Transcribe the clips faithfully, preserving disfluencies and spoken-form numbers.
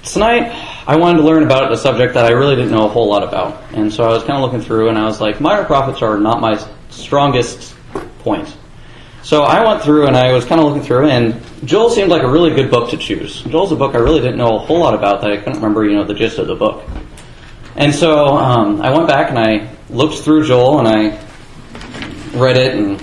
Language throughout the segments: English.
tonight I wanted to learn about a subject that I really didn't know a whole lot about. And so I was kind of looking through and I was like, minor prophets are not my strongest point. So I went through and I was kind of looking through, and Joel seemed like a really good book to choose. Joel's a book I really didn't know a whole lot about, that I couldn't remember, you know, the gist of the book. And so um, I went back and I looked through Joel and I read it and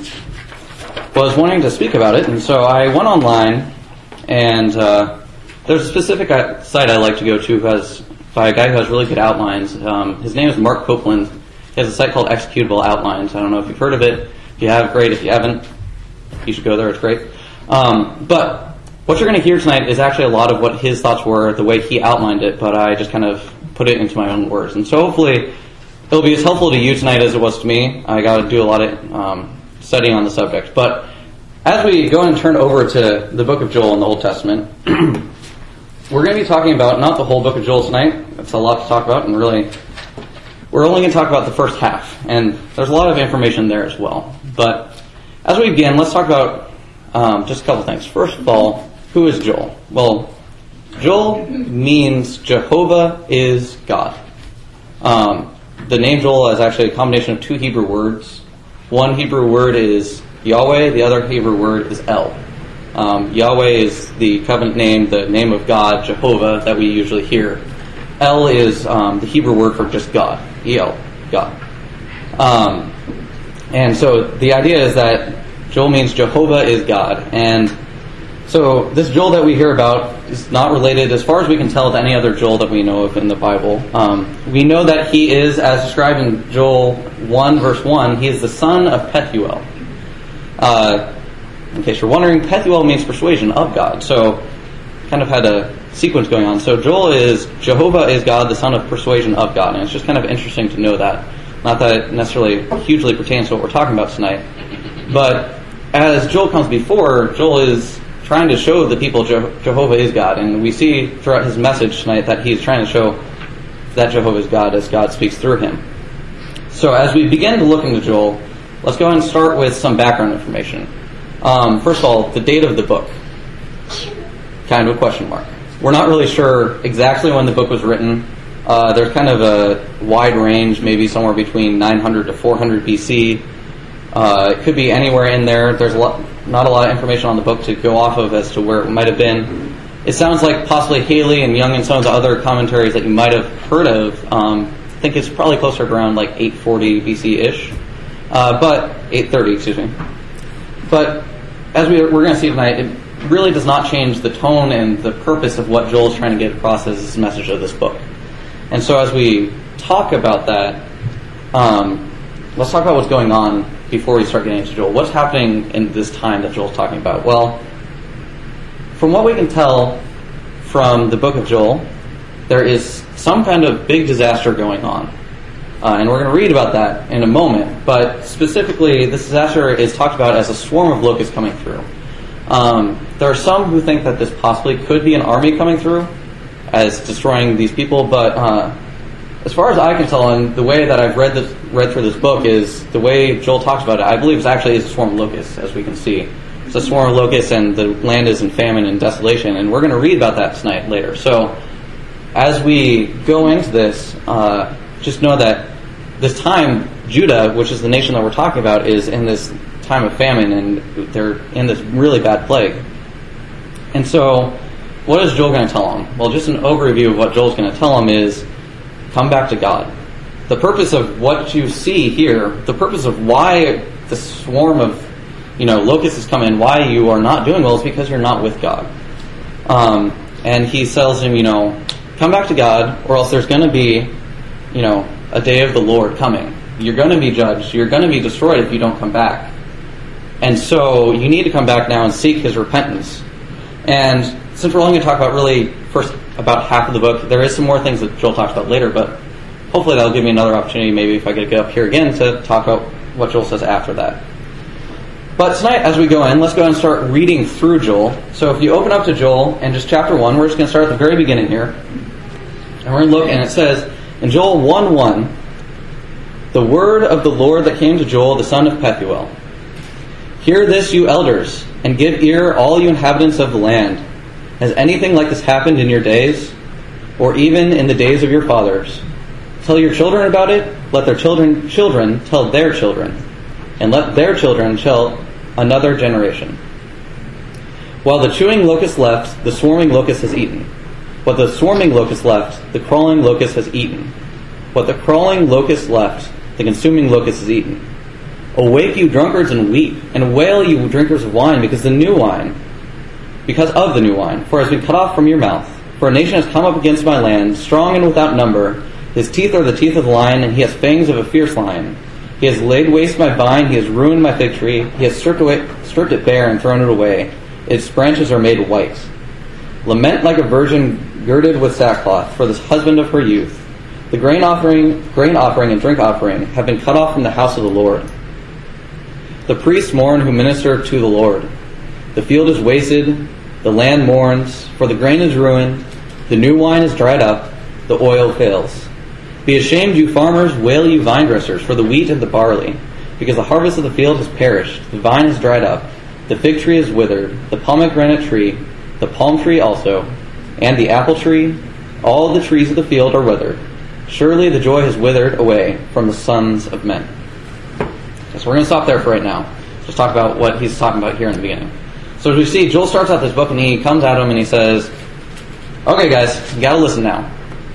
was wanting to speak about it. And so I went online, and uh, there's a specific site I like to go to has, by a guy who has really good outlines. Um, his name is Mark Copeland. He has a site called Executable Outlines. I don't know if you've heard of it. If you have, great. If you haven't, you should go there. It's great. Um, but what you're going to hear tonight is actually a lot of what his thoughts were, the way he outlined it, but I just kind of put it into my own words. And so hopefully it'll be as helpful to you tonight as it was to me. I got to do a lot of um, studying on the subject. But as we go and turn over to the book of Joel in the Old Testament, we're going to be talking about not the whole book of Joel tonight. That's a lot to talk about, and really we're only going to talk about the first half. And there's a lot of information there as well. But as we begin, let's talk about um, just a couple things. First of all, who is Joel? Well, Joel means Jehovah is God. Um, the name Joel is actually a combination of two Hebrew words. One Hebrew word is Yahweh, the other Hebrew word is El. Um, Yahweh is the covenant name, the name of God, Jehovah, that we usually hear. El is um, the Hebrew word for just God, El, God. Um, and so the idea is that Joel means Jehovah is God. And so this Joel that we hear about is not related, as far as we can tell, to any other Joel that we know of in the Bible. Um, we know that he is, as described in Joel one, verse one, he is the son of Pethuel. Uh, in case you're wondering, Pethuel means persuasion of God. So kind of had a sequence going on. So Joel is Jehovah is God, the son of persuasion of God. And it's just kind of interesting to know that. Not that it necessarily hugely pertains to what we're talking about tonight. But as Joel comes before, Joel is trying to show the people Je- Jehovah is God. And we see throughout his message tonight that he's trying to show that Jehovah is God as God speaks through him. So as we begin to look into Joel, let's go ahead and start with some background information. Um, first of all, the date of the book. Kind of a question mark. We're not really sure exactly when the book was written. Uh, there's kind of a wide range, maybe somewhere between nine hundred to four hundred B C. Uh, it could be anywhere in there. There's a lot, not a lot of information on the book to go off of as to where it might have been. It sounds like possibly Haley and Young and some of the other commentaries that you might have heard of. Um, I think it's probably closer to around like eight forty B C-ish. Uh, but, eight thirty, excuse me. But as we, we're going to see tonight, it really does not change the tone and the purpose of what Joel is trying to get across as this message of this book. And so as we talk about that, um, let's talk about what's going on before we start getting into Joel. What's happening in this time that Joel's talking about? Well, from what we can tell from the book of Joel, there is some kind of big disaster going on. Uh, and we're going to read about that in a moment. But specifically, this disaster is talked about as a swarm of locusts coming through. Um, there are some who think that this possibly could be an army coming through as destroying these people. But uh, as far as I can tell, and the way that I've read this, read through this book is the way Joel talks about it, I believe it actually is a swarm of locusts, as we can see. It's a swarm of locusts, and the land is in famine and desolation. And we're going to read about that tonight later. So as we go into this, uh, just know that this time, Judah, which is the nation that we're talking about, is in this time of famine, and they're in this really bad plague. And so, what is Joel going to tell them? Well, just an overview of what Joel's going to tell them is, come back to God. The purpose of what you see here, the purpose of why the swarm of, you know, locusts has come in, why you are not doing well, is because you're not with God. Um, and he tells him, you know, come back to God, or else there's going to be, you know, a day of the Lord coming. You're going to be judged. You're going to be destroyed if you don't come back. And so you need to come back now and seek his repentance. And since we're only going to talk about really first about half of the book, there is some more things that Joel talks about later, but hopefully that'll give me another opportunity, maybe if I get to get up here again, to talk about what Joel says after that. But tonight, as we go in, let's go and start reading through Joel. So if you open up to Joel and just chapter one, we're just going to start at the very beginning here. And we're going to look, and it says, in Joel one one, the word of the Lord that came to Joel, the son of Pethuel. Hear this, you elders, and give ear, all you inhabitants of the land. Has anything like this happened in your days? or even in the days of your fathers. Tell your children about it, let their children children tell their children, and let their children tell another generation. While the chewing locust left, the swarming locust has eaten. What the swarming locust left, the crawling locust has eaten. What the crawling locust left, the consuming locust has eaten. Awake, you drunkards, and weep, and wail, you drinkers of wine, because the new wine, because of the new wine, for it has been cut off from your mouth. For a nation has come up against my land, strong and without number. His teeth are the teeth of the lion, and he has fangs of a fierce lion. He has laid waste my vine, he has ruined my fig tree, he has stripped, away, stripped it bare and thrown it away. Its branches are made white. Lament like a virgin girded with sackcloth for this husband of her youth. The grain offering, grain offering and drink offering have been cut off from the house of the Lord. The priests mourn who minister to the Lord. The field is wasted, the land mourns, for the grain is ruined, the new wine is dried up, the oil fails. Be ashamed, you farmers, wail, you vine dressers, for the wheat and the barley, because the harvest of the field has perished, the vine is dried up, the fig tree is withered, the pomegranate tree, the palm tree also, and the apple tree, all the trees of the field are withered. Surely the joy has withered away from the sons of men. Okay, so we're going to stop there for right now. Just talk about what he's talking about here in the beginning. So as we see, Joel starts out this book and he comes at him and he says, okay guys, you got to listen now.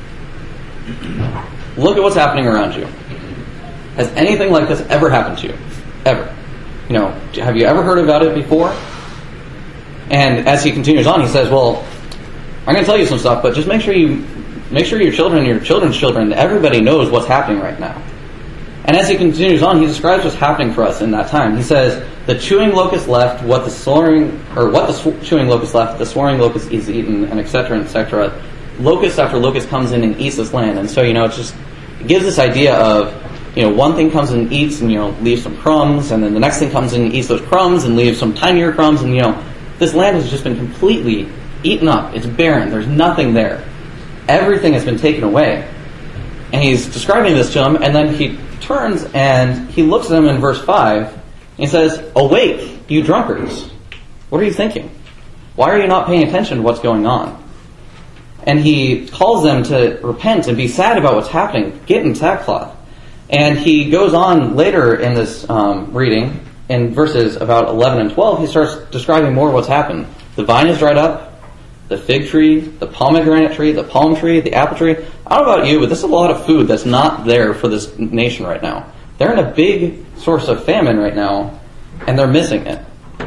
Look at what's happening around you. Has anything like this ever happened to you? Ever? You know, have you ever heard about it before? And as he continues on, he says, well, I'm going to tell you some stuff, but just make sure you make sure your children and your children's children, everybody knows what's happening right now. And as he continues on, he describes what's happening for us in that time. He says, the chewing locust left, what the soaring, or what the sw- chewing locust left, the soaring locust is eaten, and et cetera, et cetera. Locust after locust comes in and eats this land. And so, you know, it's just, it gives this idea of, you know, one thing comes in and eats and, you know, leaves some crumbs, and then the next thing comes in and eats those crumbs and leaves some tinier crumbs, and, you know, this land has just been completely eaten up. It's barren. There's nothing there. Everything has been taken away. And he's describing this to them, and then he turns and he looks at them in verse five, and he says, awake, you drunkards. What are you thinking? Why are you not paying attention to what's going on? And he calls them to repent and be sad about what's happening. Get in sackcloth. And he goes on later in this um, reading, in verses about eleven and twelve, he starts describing more of what's happened. The vine is dried up, the fig tree, the pomegranate tree, the palm tree, the apple tree. I don't know about you, but this is a lot of food that's not there for this nation right now. They're in a big source of famine right now, and they're missing it.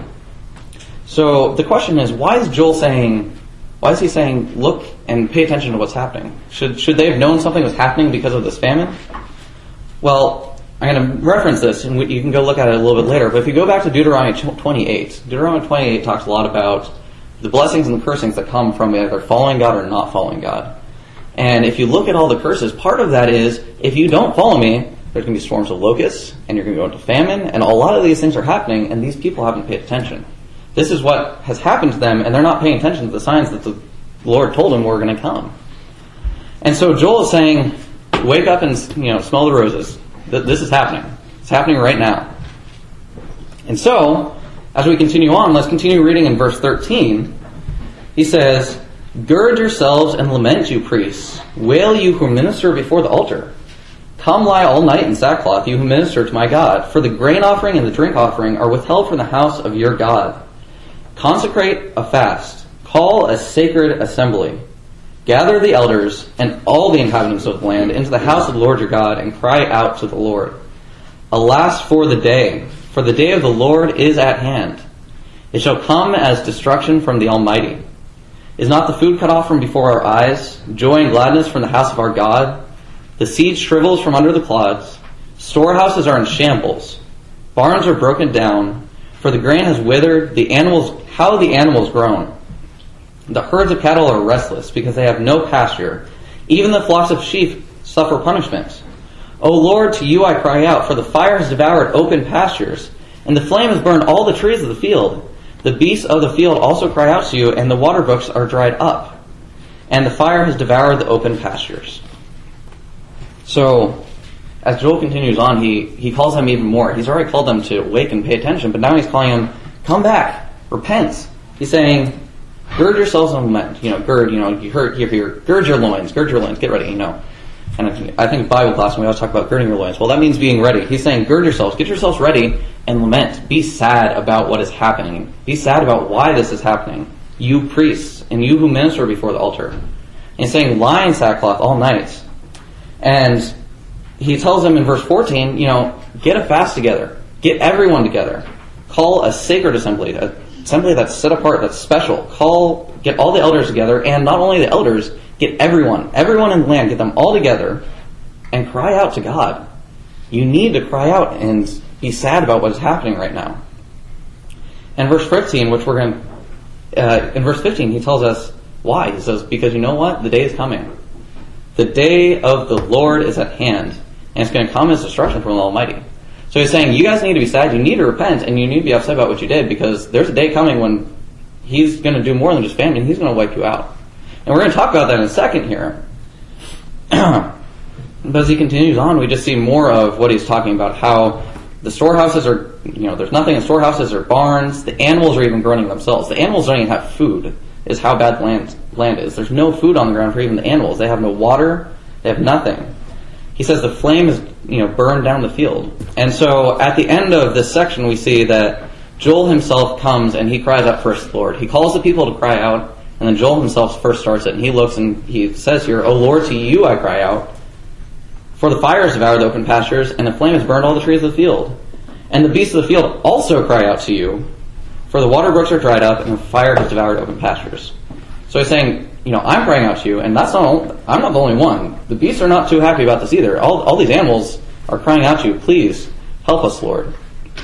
So the question is, why is Joel saying, why is he saying, look and pay attention to what's happening? Should should they have known something was happening because of this famine? Well, I'm going to reference this, and you can go look at it a little bit later, but if you go back to Deuteronomy twenty-eight, Deuteronomy twenty-eight talks a lot about the blessings and the cursings that come from either following God or not following God. And if you look at all the curses, part of that is, if you don't follow me, there's going to be swarms of locusts, and you're going to go into famine, and a lot of these things are happening, and these people haven't paid attention. This is what has happened to them, and they're not paying attention to the signs that the Lord told them were going to come. And so Joel is saying, wake up and, you know, smell the roses. This is happening. It's happening right now. And so, as we continue on, let's continue reading in verse thirteen. He says, gird yourselves and lament, you priests. Wail, you who minister before the altar. Come lie all night in sackcloth, you who minister to my God. For the grain offering and the drink offering are withheld from the house of your God. Consecrate a fast. Call a sacred assembly. Gather the elders and all the inhabitants of the land into the house of the Lord your God, and cry out to the Lord. Alas for the day, for the day of the Lord is at hand. It shall come as destruction from the Almighty. Is not the food cut off from before our eyes, joy and gladness from the house of our God? The seed shrivels from under the clods. Storehouses are in shambles. Barns are broken down. For the grain has withered. The animals, how the animals groan. The herds of cattle are restless because they have no pasture. Even the flocks of sheep suffer punishment. O Lord, to you I cry out, for the fire has devoured open pastures, and the flame has burned all the trees of the field. The beasts of the field also cry out to you, and the water brooks are dried up, and the fire has devoured the open pastures. So, as Joel continues on, he, he calls them even more. He's already called them to wake and pay attention, but now he's calling them, come back, repent. He's saying, gird yourselves and lament. You know, gird, you know, you heard, you hear, gird your loins, gird your loins, get ready, you know. And I think, I think Bible class, when we always talk about girding your loins, well, that means being ready. He's saying, gird yourselves, get yourselves ready, and lament. Be sad about what is happening. Be sad about why this is happening. You priests, and you who minister before the altar. And he's saying, lie in sackcloth all night. And he tells them in verse fourteen, you know, get a fast together. Get everyone together. Call a sacred assembly, an assembly that's set apart, that's special. Call, get all the elders together, and not only the elders, get everyone, everyone in the land, get them all together, and cry out to God. You need to cry out and be sad about what is happening right now. And verse fifteen, which we're going to, uh, in verse fifteen, he tells us why. He says, because you know what? The day is coming. The day of the Lord is at hand, and it's going to come as destruction from the Almighty. So he's saying, you guys need to be sad, you need to repent, and you need to be upset about what you did, because there's a day coming when he's going to do more than just famine, he's going to wipe you out. And we're going to talk about that in a second here. But as he continues on, we just see more of what he's talking about, how the storehouses are, you know, there's nothing in storehouses or barns, the animals are even groaning themselves. The animals don't even have food, is how bad the land, land is. There's no food on the ground for even the animals. They have no water, they have nothing. He says the flame is, you know, burned down the field. And so at the end of this section, we see that Joel himself comes and he cries out first, Lord. He calls the people to cry out, and then Joel himself first starts it. And he looks and he says here, O Lord, to you I cry out. For the fire has devoured the open pastures, and the flame has burned all the trees of the field. And the beasts of the field also cry out to you, for the water brooks are dried up, and the fire has devoured open pastures. So he's saying, you know, I'm crying out to you, and that's not, I'm not the only one. The beasts are not too happy about this either. All, all these animals are crying out to you, please help us, Lord.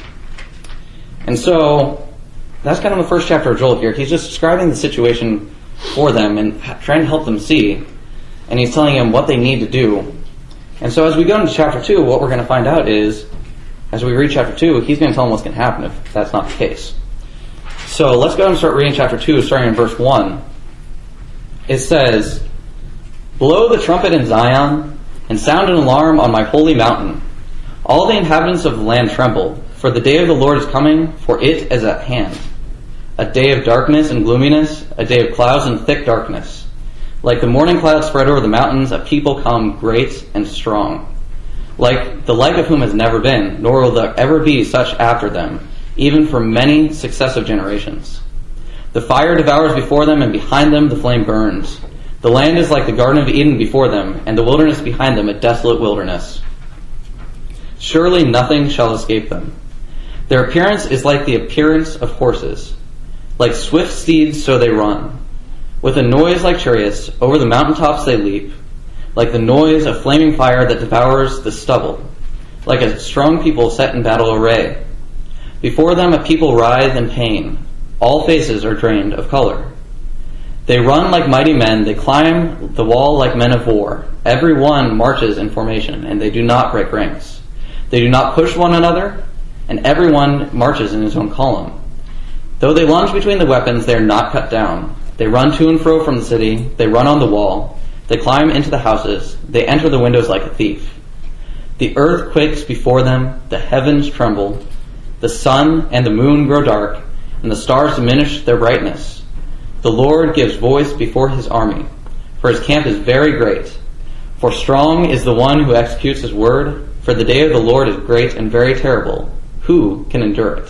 And so that's kind of the first chapter of Joel here. He's just describing the situation for them and trying to help them see. And he's telling them what they need to do. And so as we go into chapter two, what we're going to find out is, as we read chapter two, he's going to tell them what's going to happen if that's not the case. So let's go and start reading chapter two, starting in verse one. It says, Blow the trumpet in Zion, and sound an alarm on my holy mountain. All the inhabitants of the land tremble, for the day of the Lord is coming, for it is at hand. A day of darkness and gloominess, a day of clouds and thick darkness. Like the morning clouds spread over the mountains, a people come great and strong. Like the like of whom has never been, nor will there ever be such after them, even for many successive generations. The fire devours before them, and behind them the flame burns. The land is like the Garden of Eden before them, and the wilderness behind them a desolate wilderness. Surely nothing shall escape them. Their appearance is like the appearance of horses. Like swift steeds so they run. With a noise like chariots, over the mountaintops they leap. Like the noise of flaming fire that devours the stubble. Like a strong people set in battle array. Before them a people writhe in pain. All faces are drained of color. They run like mighty men. They climb the wall like men of war. Every one marches in formation, and they do not break ranks. They do not push one another, and every one marches in his own column. Though they lunge between the weapons, they are not cut down. They run to and fro from the city. They run on the wall. They climb into the houses. They enter the windows like a thief. The earth quakes before them. The heavens tremble. The sun and the moon grow dark, and the stars diminish their brightness. The Lord gives voice before his army, for his camp is very great. For strong is the one who executes his word, for the day of the Lord is great and very terrible. Who can endure it?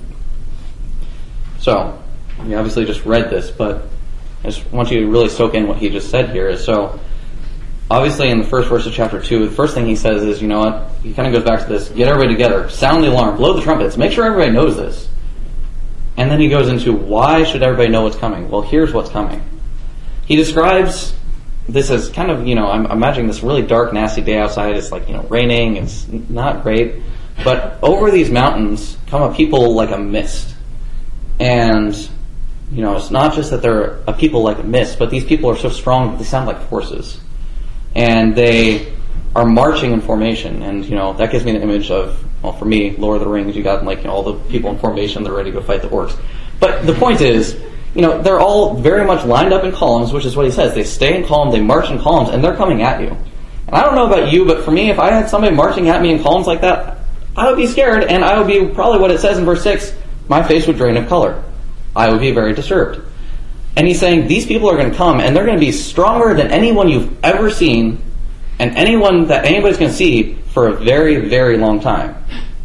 So, we obviously just read this, but I just want you to really soak in what he just said here. Is so, obviously in the first verse of chapter two, the first thing he says is, you know what, he kind of goes back to this, get everybody together, sound the alarm, blow the trumpets, make sure everybody knows this. And then he goes into, why should everybody know what's coming? Well, here's what's coming. He describes this as kind of, you know, I'm imagining this really dark, nasty day outside. It's like, you know, raining, it's not great. But over these mountains come a people like a mist. And, you know, it's not just that they're a people like a mist, but these people are so strong that they sound like horses. And they are marching in formation. And, you know, that gives me the image of, well, for me, Lord of the Rings, you got, like, you know, all the people in formation, they're ready to go fight the orcs. But the point is, you know, they're all very much lined up in columns, which is what he says. They stay in columns, they march in columns, and they're coming at you. And I don't know about you, but for me, if I had somebody marching at me in columns like that, I would be scared, and I would be, probably what it says in verse six, my face would drain of color. I would be very disturbed. And he's saying these people are going to come and they're going to be stronger than anyone you've ever seen and anyone that anybody's going to see for a very, very long time.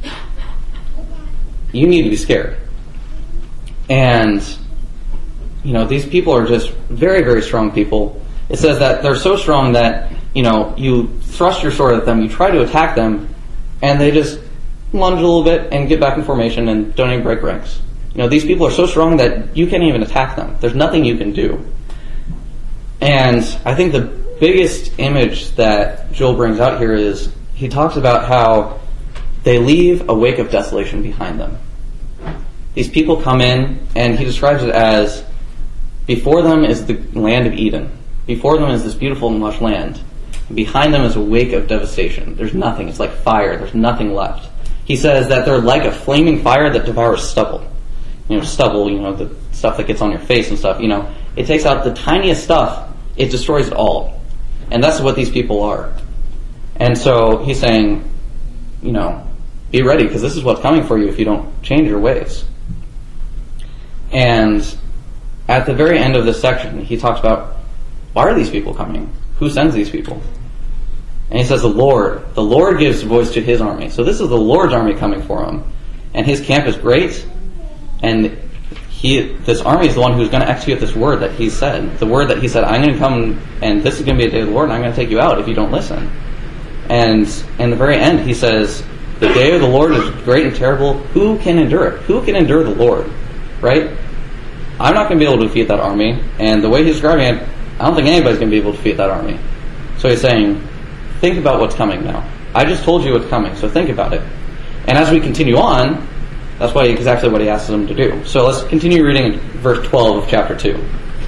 You need to be scared. And, you know, these people are just very, very strong people. It says that they're so strong that, you know, you thrust your sword at them, you try to attack them, and they just lunge a little bit and get back in formation and don't even break ranks. You know, these people are so strong that you can't even attack them. There's nothing you can do. And I think the biggest image that Joel brings out here is he talks about how they leave a wake of desolation behind them. These people come in, and he describes it as before them is the land of Eden. Before them is this beautiful and lush land. And behind them is a wake of devastation. There's nothing. It's like fire. There's nothing left. He says that they're like a flaming fire that devours stubble. You know, stubble, you know, the stuff that gets on your face and stuff, you know. It takes out the tiniest stuff. It destroys it all. And that's what these people are. And so he's saying, you know, be ready, because this is what's coming for you if you don't change your ways. And at the very end of this section, he talks about, why are these people coming? Who sends these people? And he says, the Lord. The Lord gives voice to his army. So this is the Lord's army coming for him. And his camp is great. And he, this army is the one who's going to execute this word that he said. The word that he said, I'm going to come, and this is going to be a day of the Lord, and I'm going to take you out if you don't listen. And in the very end, he says, the day of the Lord is great and terrible. Who can endure it? Who can endure the Lord? Right? I'm not going to be able to defeat that army. And the way he's describing it, I don't think anybody's going to be able to defeat that army. So he's saying, think about what's coming now. I just told you what's coming, so think about it. And as we continue on, that's why exactly what he asks them to do. So let's continue reading verse twelve of chapter two.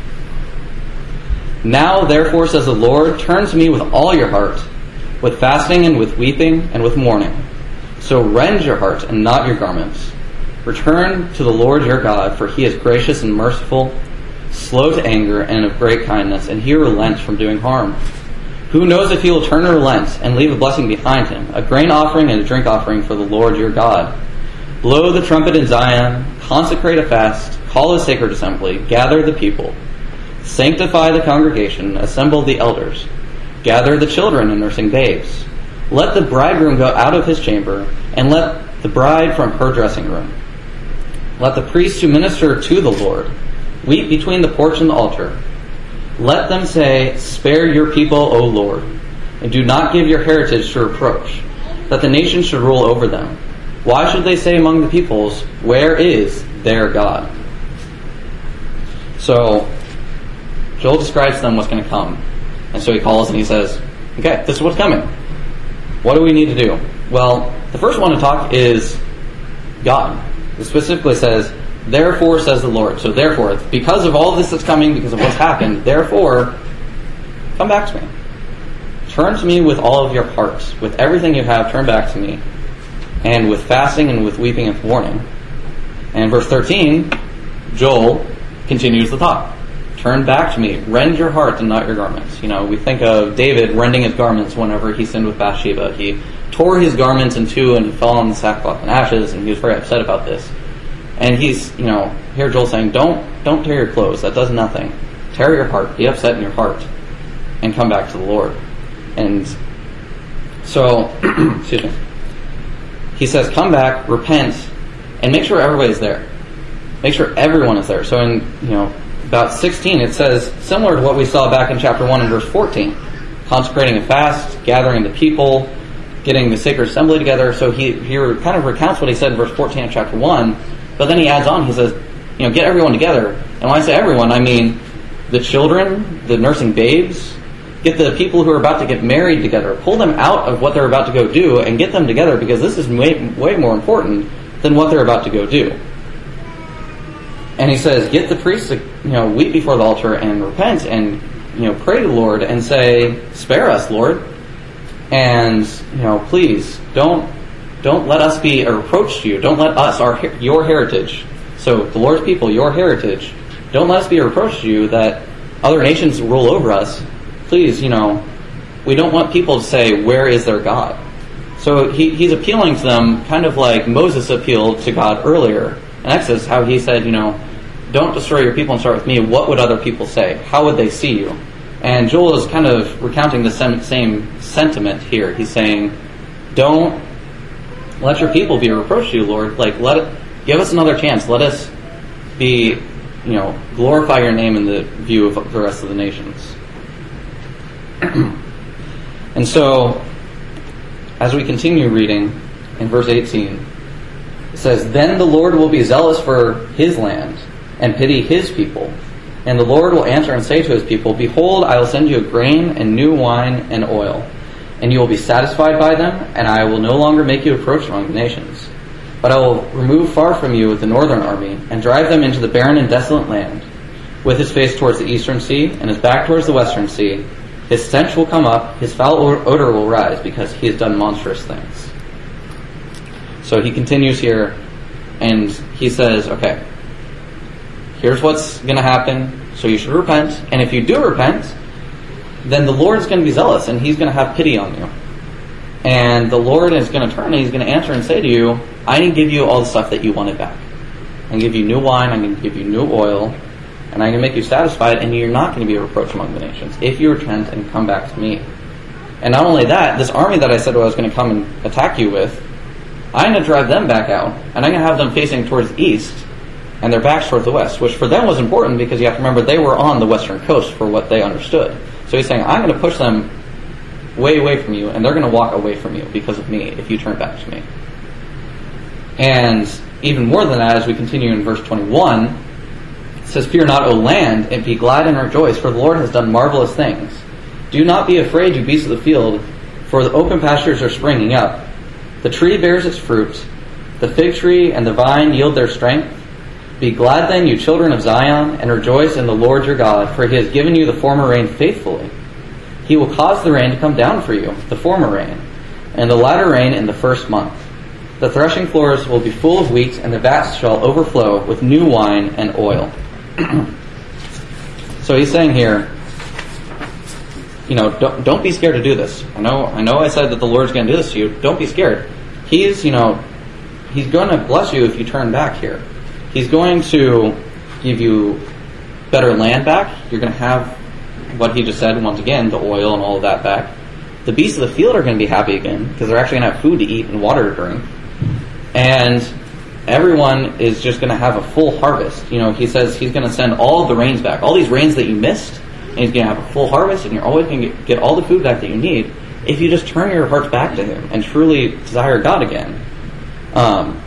Now, therefore, says the Lord, turn to me with all your heart, with fasting and with weeping and with mourning. So rend your heart and not your garments. Return to the Lord your God, for he is gracious and merciful, slow to anger, and of great kindness, and he relents from doing harm. Who knows if he will turn or relent and leave a blessing behind him, a grain offering and a drink offering for the Lord your God. Blow the trumpet in Zion, consecrate a fast, call a sacred assembly, gather the people, sanctify the congregation, assemble the elders, gather the children and nursing babes. Let the bridegroom go out of his chamber, and let the bride from her dressing room. Let the priests who minister to the Lord weep between the porch and the altar. Let them say, spare your people, O Lord, and do not give your heritage to reproach, that the nations should rule over them. Why should they say among the peoples, where is their God? So, Joel describes to them what's going to come. And so he calls and he says, okay, this is what's coming. What do we need to do? Well, the first one to talk is God. It specifically says, therefore says the Lord. So therefore, because of all this that's coming, because of what's happened, therefore, come back to me. Turn to me with all of your hearts. With everything you have, turn back to me. And with fasting and with weeping and mourning. And verse thirteen, Joel continues the talk. Turn back to me. Rend your heart and not your garments. You know, we think of David rending his garments whenever he sinned with Bathsheba. He tore his garments in two and he fell on the sackcloth and ashes, and he was very upset about this. And he's, you know, here Joel saying, don't, don't tear your clothes. That does nothing. Tear your heart. Be upset in your heart. And come back to the Lord. And so, excuse me. He says, come back, repent, and make sure everybody's there. Make sure everyone is there. So in, you know, about sixteen, it says, similar to what we saw back in chapter one and verse fourteen, consecrating a fast, gathering the people, getting the sacred assembly together. So he, he kind of recounts what he said in verse fourteen of chapter one, but then he adds on, he says, you know, get everyone together. And when I say everyone, I mean the children, the nursing babes, get the people who are about to get married together, pull them out of what they're about to go do and get them together, because this is way, way more important than what they're about to go do. And he says, get the priests to, you know, weep before the altar and repent and, you know, pray to the Lord and say, spare us, Lord. And, you know, please don't, don't let us be a reproach to you. Don't let us, our, your heritage. So the Lord's people, your heritage. Don't let us be a reproach to you that other nations rule over us. Please, you know, we don't want people to say, where is their God? So he, he's appealing to them kind of like Moses appealed to God earlier in Exodus, how he said, you know, don't destroy your people and start with me, what would other people say? How would they see you? And Joel is kind of recounting the same sentiment here. He's saying, don't let your people be a reproach to you, Lord. Like, let it, give us another chance. Let us be, you know, glorify your name in the view of the rest of the nations. And so, as we continue reading in verse eighteen, it says, "Then the Lord will be zealous for his land and pity his people. And the Lord will answer and say to his people, Behold, I will send you a grain and new wine and oil, and you will be satisfied by them, and I will no longer make you approach among the nations. But I will remove far from you the northern army, and drive them into the barren and desolate land, with his face towards the eastern sea, and his back towards the western sea. His stench will come up, his foul odor will rise, because he has done monstrous things." So he continues here, and he says, okay, here's what's going to happen, so you should repent. And if you do repent, then the Lord is going to be zealous, and he's going to have pity on you. And the Lord is going to turn, and he's going to answer and say to you, I can give you all the stuff that you wanted back. I can give you new wine, I'm going to give you new oil, and I'm going to make you satisfied, and you're not going to be a reproach among the nations, if you repent and come back to me. And not only that, this army that I said I was going to come and attack you with, I'm going to drive them back out, and I'm going to have them facing towards the east, and their backs toward the west, which for them was important because you have to remember they were on the western coast for what they understood. So he's saying, I'm going to push them way away from you, and they're going to walk away from you because of me if you turn back to me. And even more than that, as we continue in verse twenty-one, it says, "Fear not, O land, and be glad and rejoice, for the Lord has done marvelous things. Do not be afraid, you beasts of the field, for the open pastures are springing up. The tree bears its fruit, the fig tree and the vine yield their strength. Be glad then, you children of Zion, and rejoice in the Lord your God, for he has given you the former rain faithfully. He will cause the rain to come down for you, the former rain, and the latter rain in the first month. The threshing floors will be full of wheat, and the vats shall overflow with new wine and oil." So he's saying here, you know, don't, don't be scared to do this. I know, I know I said that the Lord's going to do this to you. Don't be scared. He's, you know, he's going to bless you if you turn back here. He's going to give you better land back. You're going to have what he just said, once again, the oil and all of that back. The beasts of the field are going to be happy again because they're actually going to have food to eat and water to drink. And everyone is just going to have a full harvest. You know, he says he's going to send all of the rains back. All these rains that you missed, and he's going to have a full harvest, and you're always going to get, get all the food back that you need if you just turn your hearts back to him and truly desire God again. Um,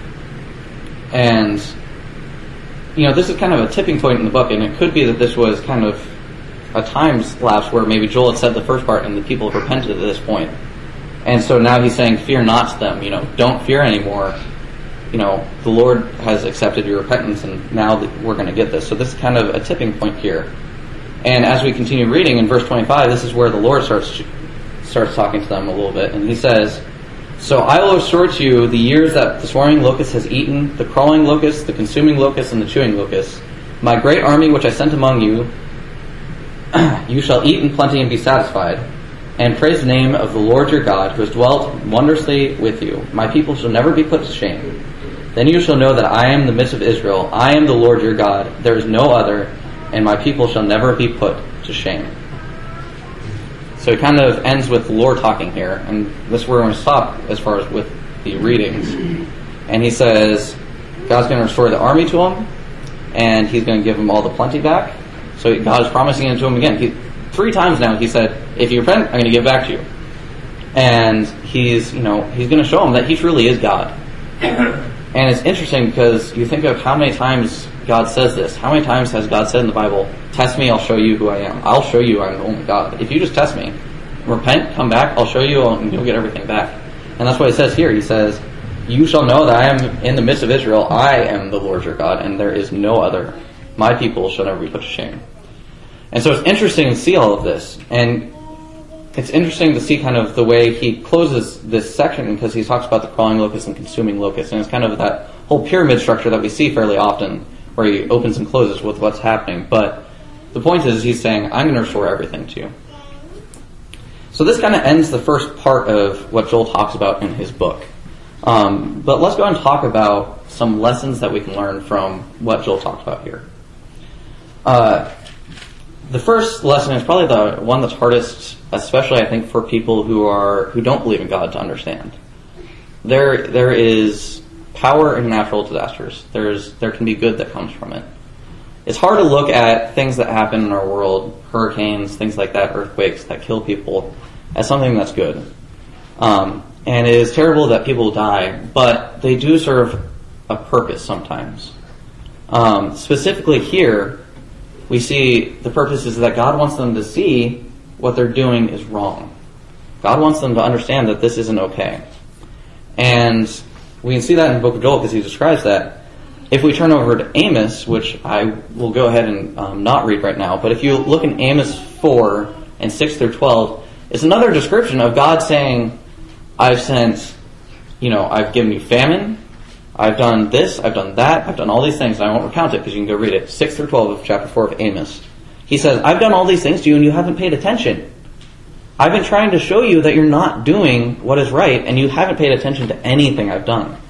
and, you know, this is kind of a tipping point in the book, and it could be that this was kind of a time lapse where maybe Joel had said the first part and the people have repented at this point. And so now he's saying, fear not them, you know, don't fear anymore. You know, the Lord has accepted your repentance, and now we're going to get this. So this is kind of a tipping point here. And as we continue reading in verse twenty-five, this is where the Lord starts starts talking to them a little bit. And he says, "So I will restore to you the years that the swarming locust has eaten, the crawling locust, the consuming locust, and the chewing locust. My great army which I sent among you, you shall eat in plenty and be satisfied, and praise the name of the Lord your God, who has dwelt wondrously with you. My people shall never be put to shame. Then you shall know that I am in the midst of Israel. I am the Lord your God. There is no other, and my people shall never be put to shame." So it kind of ends with the Lord talking here, and this is where we're going to stop as far as with the readings. And he says God's going to restore the army to him, and he's going to give him all the plenty back. So God is promising it to him again. He, three times now he said, if you repent, I'm going to give back to you. And he's, you know, he's going to show him that he truly is God. And it's interesting because you think of how many times God says this. How many times has God said in the Bible, test me, I'll show you who I am. I'll show you I'm the only God. If you just test me, repent, come back, I'll show you, and you'll get everything back. And that's what he says here. He says, you shall know that I am in the midst of Israel. I am the Lord your God, and there is no other. My people shall never be put to shame. And so it's interesting to see all of this. And it's interesting to see kind of the way he closes this section, because he talks about the crawling locust and consuming locust. And it's kind of that whole pyramid structure that we see fairly often, where he opens and closes with what's happening. But the point is, he's saying, I'm going to restore everything to you. So this kind of ends the first part of what Joel talks about in his book. Um, but let's go and talk about some lessons that we can learn from what Joel talked about here. Uh, the first lesson is probably the one that's hardest, especially I think for people who are who don't believe in God, to understand. There, there is power in natural disasters. There's there can be good that comes from it. It's hard to look at things that happen in our world, hurricanes, things like that, earthquakes that kill people, as something that's good. Um, and it is terrible that people die, but they do serve a purpose sometimes. Um, specifically here, we see the purpose is that God wants them to see what they're doing is wrong. God wants them to understand that this isn't okay. And we can see that in the book of Joel because he describes that. If we turn over to Amos, which I will go ahead and um, not read right now, but if you look in Amos four and six through twelve, it's another description of God saying, I've sent, you know, I've given you famine, I've done this, I've done that, I've done all these things, and I won't recount it because you can go read it. six through twelve of chapter four of Amos. He says, I've done all these things to you and you haven't paid attention. I've been trying to show you that you're not doing what is right and you haven't paid attention to anything I've done.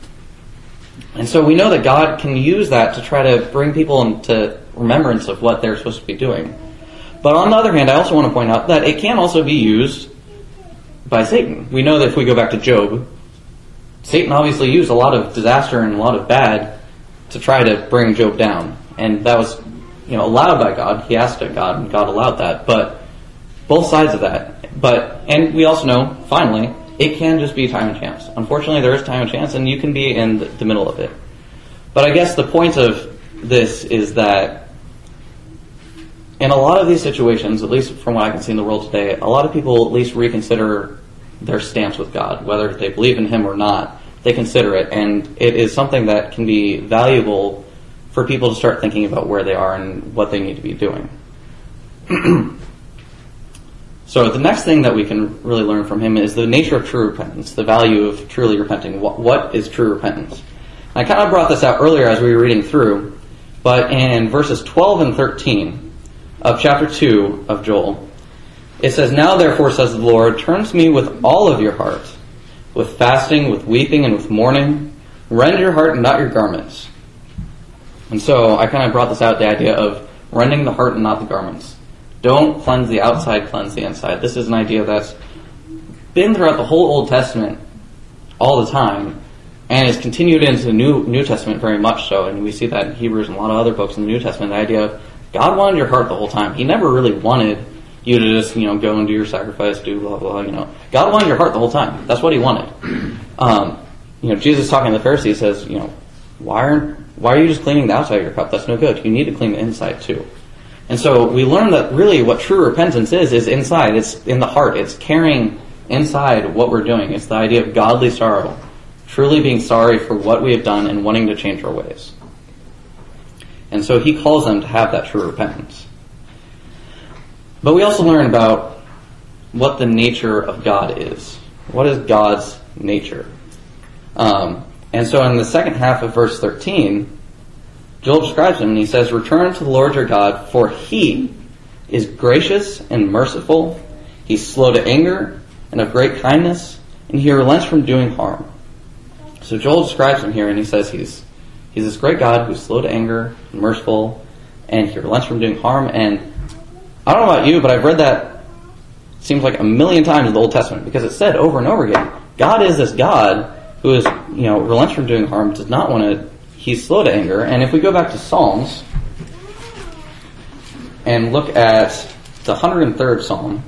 And so we know that God can use that to try to bring people into remembrance of what they're supposed to be doing. But on the other hand, I also want to point out that it can also be used by Satan. We know that if we go back to Job, Satan obviously used a lot of disaster and a lot of bad to try to bring Job down. And that was, you know, allowed by God. He asked of God, and God allowed that. But both sides of that. But and we also know, finally, it can just be time and chance. Unfortunately, there is time and chance, and you can be in the middle of it. But I guess the point of this is that in a lot of these situations, at least from what I can see in the world today, a lot of people at least reconsider their stance with God. Whether they believe in Him or not, they consider it. And it is something that can be valuable for people to start thinking about where they are and what they need to be doing. So the next thing that we can really learn from him is the nature of true repentance, the value of truly repenting. What, what is true repentance? And I kind of brought this out earlier as we were reading through, but in verses twelve and thirteen of chapter two of Joel, it says, Now therefore, says the Lord, turn to me with all of your heart, with fasting, with weeping, and with mourning. Rend your heart and not your garments. And so I kind of brought this out, the idea of rending the heart and not the garments. Don't cleanse the outside, cleanse the inside. This is an idea that's been throughout the whole Old Testament all the time and is continued into the New New Testament very much so. And we see that in Hebrews and a lot of other books in the New Testament, the idea of God wanted your heart the whole time. He never really wanted you to just, you know, go and do your sacrifice, do blah, blah, you know. God wanted your heart the whole time. That's what He wanted. Um, you know, Jesus talking to the Pharisees says, you know, why aren't, why are you just cleaning the outside of your cup? That's no good. You need to clean the inside too. And so we learn that really what true repentance is, is inside. It's in the heart. It's carrying inside what we're doing. It's the idea of godly sorrow. Truly being sorry for what we have done and wanting to change our ways. And so He calls them to have that true repentance. But we also learn about what the nature of God is. What is God's nature? Um, and so in the second half of verse thirteen, Joel describes Him and he says, Return to the Lord your God, for He is gracious and merciful. He's slow to anger and of great kindness, and He relents from doing harm. So Joel describes Him here and he says He's He's this great God who's slow to anger and merciful, and He relents from doing harm. And I don't know about you, but I've read that, it seems like a million times in the Old Testament, because it's said over and over again, God is this God who is, you know, relents from doing harm, does not want to, He's slow to anger. And if we go back to Psalms and look at the one hundred third Psalm,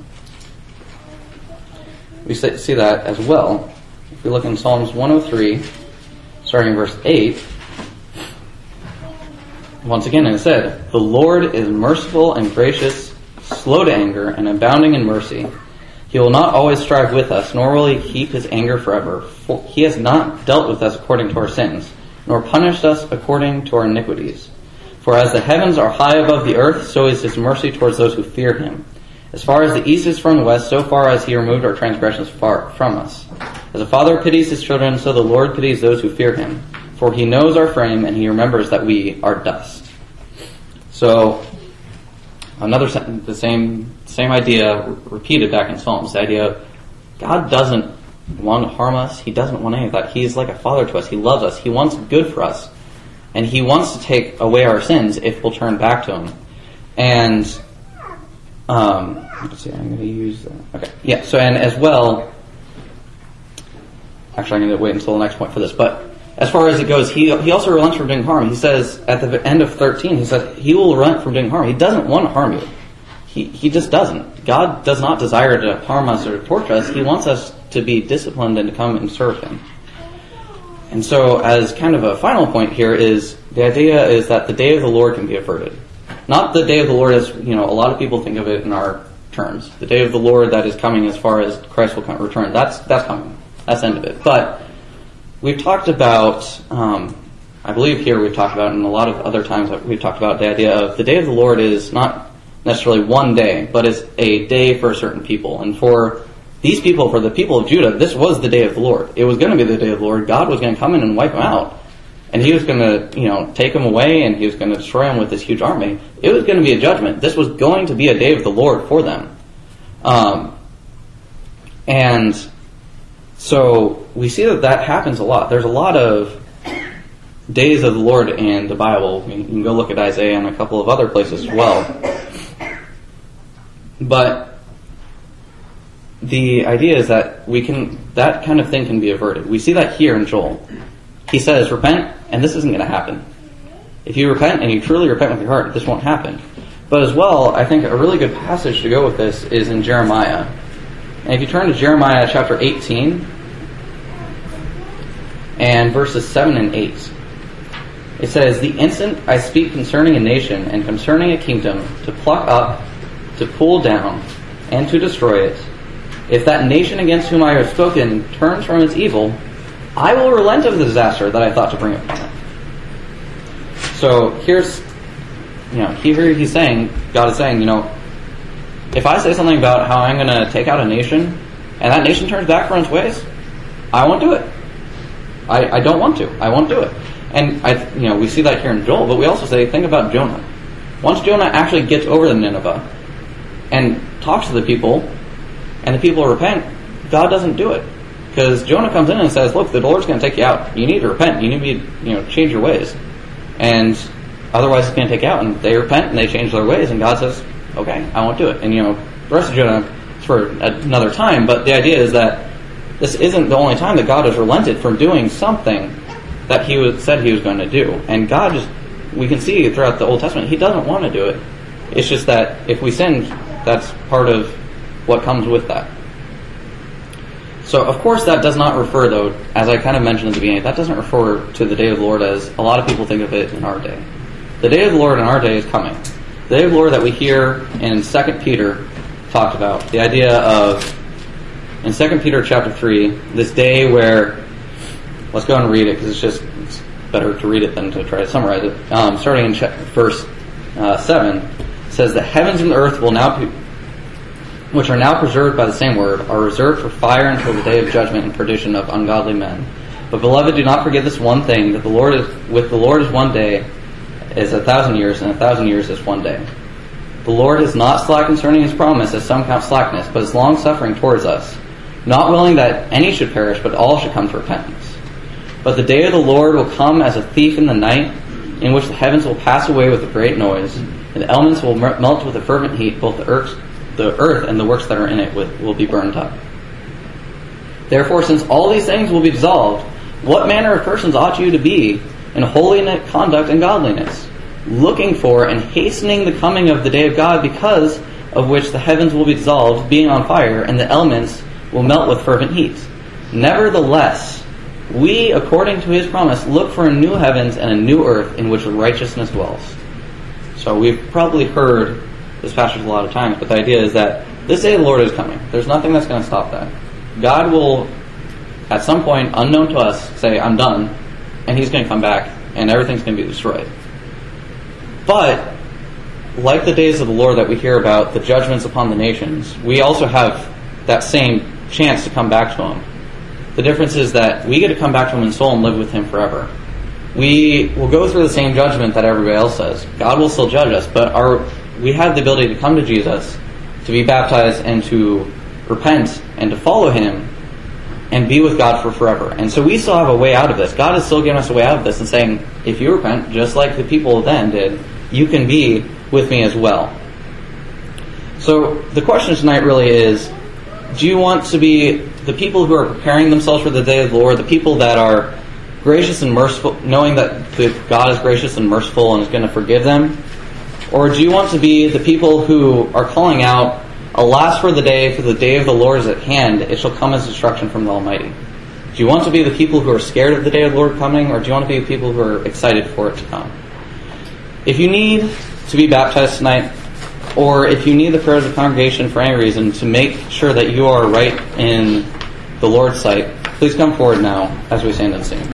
we see that as well. If we look in Psalms one oh three, starting in verse eight, once again it said, The Lord is merciful and gracious, slow to anger, and abounding in mercy. He will not always strive with us, nor will He keep His anger forever. For He has not dealt with us according to our sins, nor punished us according to our iniquities. For as the heavens are high above the earth, so is His mercy towards those who fear Him. As far as the east is from the west, so far as He removed our transgressions far from us. As a father pities his children, so the Lord pities those who fear Him. For He knows our frame, and He remembers that we are dust. So, another the same same idea repeated back in Psalms. The idea of God doesn't want to harm us. He doesn't want any of that. He is like a father to us. He loves us. He wants good for us. And he wants to take away our sins if we'll turn back to him. And, um, let's see, I'm going to use that. Okay, yeah, so, and as well, actually I'm going to wait until the next point for this, but as far as it goes, he he also relents from doing harm. He says, at the end of thirteen, he says, he will relent from doing harm. He doesn't want to harm you. He he just doesn't. God does not desire to harm us or torture us. He wants us to be disciplined and to come and serve him. And so, as kind of a final point here is, the idea is that the day of the Lord can be averted. Not the day of the Lord as, you know, a lot of people think of it in our terms. The day of the Lord that is coming as far as Christ will come, return. That's that's coming. That's the end of it. But we've talked about, um, I believe here we've talked about, and a lot of other times that we've talked about the idea of the day of the Lord is not necessarily one day, but it's a day for certain people. And for these people, for the people of Judah, this was the day of the Lord. It was going to be the day of the Lord. God was going to come in and wipe them out. And he was going to, you know, take them away, and he was going to destroy them with this huge army. It was going to be a judgment. This was going to be a day of the Lord for them. Um, and so we see that that happens a lot. There's a lot of days of the Lord in the Bible. You can go look at Isaiah and a couple of other places as well. But the idea is that we can, that kind of thing can be averted. We see that here in Joel. He says, repent, and this isn't going to happen. If you repent and you truly repent with your heart, this won't happen. But as well, I think a really good passage to go with this is in Jeremiah. And if you turn to Jeremiah chapter eighteen, and verses seven and eight, it says, the instant I speak concerning a nation and concerning a kingdom, to pluck up, to pull down, and to destroy it, if that nation against whom I have spoken turns from its evil, I will relent of the disaster that I thought to bring upon it. So here's, you know, here he's saying, God is saying, you know, if I say something about how I'm going to take out a nation, and that nation turns back from its ways, I won't do it. I, I don't want to. I won't do it. And I, you know, we see that here in Joel, but we also say, think about Jonah. Once Jonah actually gets over to Nineveh and talks to the people, and the people repent, God doesn't do it. Because Jonah comes in and says, look, the Lord's going to take you out. You need to repent. You need to be, you know, change your ways. And otherwise it's going to take you out. And they repent and they change their ways, and God says, okay, I won't do it. And, you know, the rest of Jonah is for another time, but the idea is that this isn't the only time that God has relented from doing something that he was, said he was going to do. And God just, we can see throughout the Old Testament, he doesn't want to do it. It's just that if we sin, that's part of what comes with that. So, of course, that does not refer, though, as I kind of mentioned at the beginning, that doesn't refer to the day of the Lord as a lot of people think of it in our day. The day of the Lord in our day is coming. The day of the Lord that we hear in Second Peter talked about, the idea of, in Second Peter chapter three, this day where, let's go and read it, because it's just it's better to read it than to try to summarize it. Um, starting in verse uh, seven, it says, the heavens and the earth will now be, which are now preserved by the same word, are reserved for fire until the day of judgment and perdition of ungodly men. But beloved, do not forget this one thing, that the Lord is with the Lord is one day is a thousand years, and a thousand years is one day. The Lord is not slack concerning his promise, as some count slackness, but is long suffering towards us, not willing that any should perish, but all should come to repentance. But the day of the Lord will come as a thief in the night, in which the heavens will pass away with a great noise, and the elements will melt with a fervent heat, both the earth, the earth and the works that are in it will be burned up. Therefore, since all these things will be dissolved, what manner of persons ought you to be in holiness, conduct, and godliness, looking for and hastening the coming of the day of God, because of which the heavens will be dissolved, being on fire, and the elements will melt with fervent heat. Nevertheless, we, according to his promise, look for a new heavens and a new earth in which righteousness dwells. So we've probably heard this passage a lot of times, but the idea is that this day of the Lord is coming. There's nothing that's going to stop that. God will, at some point, unknown to us, say, I'm done, and he's going to come back, and everything's going to be destroyed. But, like the days of the Lord that we hear about, the judgments upon the nations, we also have that same chance to come back to him. The difference is that we get to come back to him in soul and live with him forever. We will go through the same judgment that everybody else does. God will still judge us, but our we have the ability to come to Jesus, to be baptized, and to repent, and to follow him and be with God for forever. And so we still have a way out of this. God is still giving us a way out of this and saying, if you repent, just like the people then did, you can be with me as well. So the question tonight really is, do you want to be the people who are preparing themselves for the day of the Lord, the people that are gracious and merciful, knowing that God is gracious and merciful and is going to forgive them? Or do you want to be the people who are calling out, alas for the day, for the day of the Lord is at hand, it shall come as destruction from the Almighty? Do you want to be the people who are scared of the day of the Lord coming, or do you want to be the people who are excited for it to come? If you need to be baptized tonight, or if you need the prayer of the congregation for any reason to make sure that you are right in the Lord's sight, please come forward now as we stand and sing.